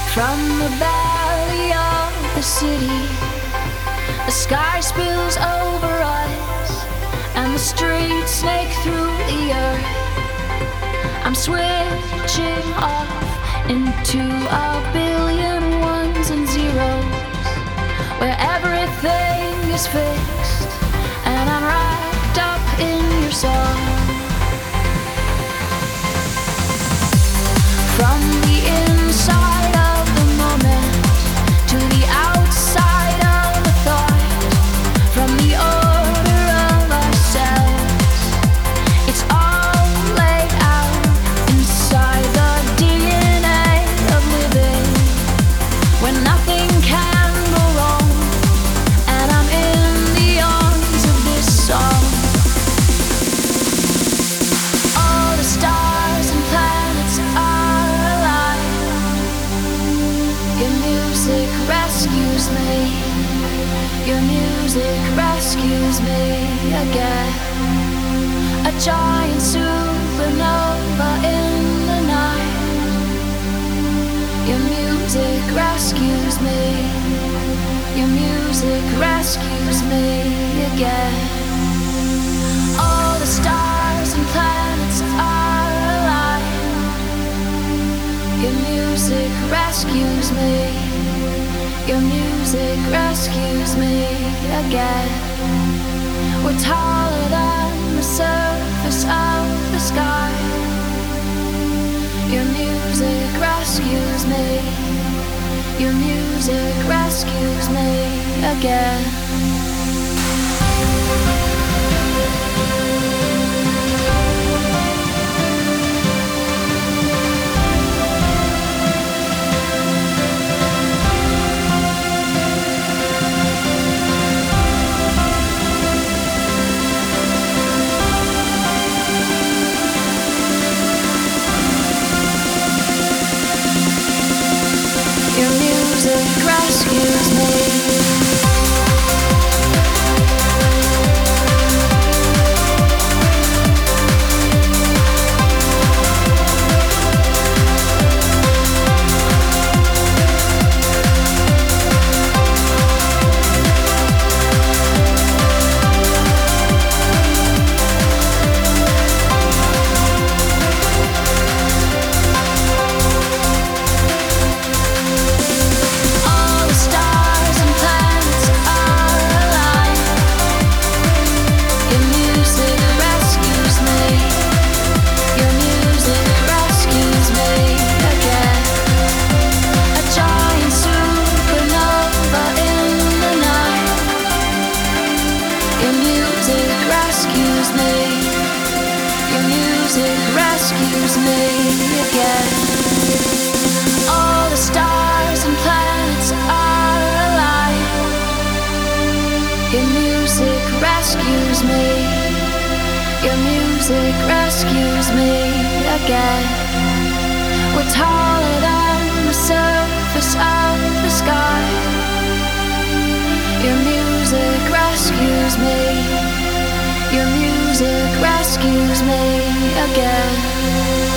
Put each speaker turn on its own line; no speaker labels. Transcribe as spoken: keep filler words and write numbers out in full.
From the belly of the city, the sky spills over us, and the streets snake through the earth. I'm switching off into a billion ones and zeros, where everything is fixed, and I'm wrapped up in your song. From the inside of the moment to the outside of the thought, from the order of ourselves, it's all laid out inside the D N A of living, when nothing can go wrong, and I'm in the arms of this song. All the stars and planets are alive. Your music rescues me. Your music rescues me again. A giant supernova in the night. Your music rescues me. Your music rescues me again. All the stars and planets are alive. Your music rescues me. Your music rescues me again. We're taller than the surface of the sky. Your music rescues me. Your music rescues me again. Your music rescues me. All the stars and planets are alive. Your music rescues me. Your music rescues me again. A giant supernova in the night. Your music rescues me. Your music rescues me again. All the stars and planets are alive. Your music rescues me. Your music rescues me again. We're taller than the surface of the sky. Your music rescues me. Your music rescues me again.